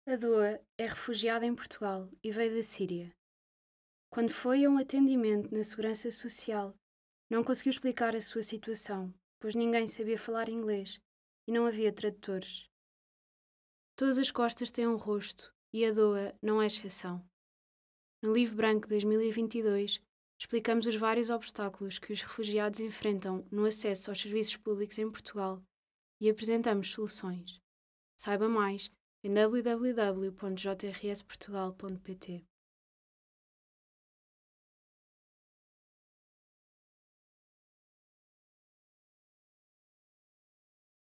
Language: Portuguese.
A Doa é refugiada em Portugal e veio da Síria. Quando foi a um atendimento na Segurança Social, não conseguiu explicar a sua situação, pois ninguém sabia falar inglês e não havia tradutores. Todas as costas têm um rosto e a Doa não é exceção. No Livro Branco 2022, explicamos os vários obstáculos que os refugiados enfrentam no acesso aos serviços públicos em Portugal e apresentamos soluções. Saiba mais em www.jrsportugal.pt.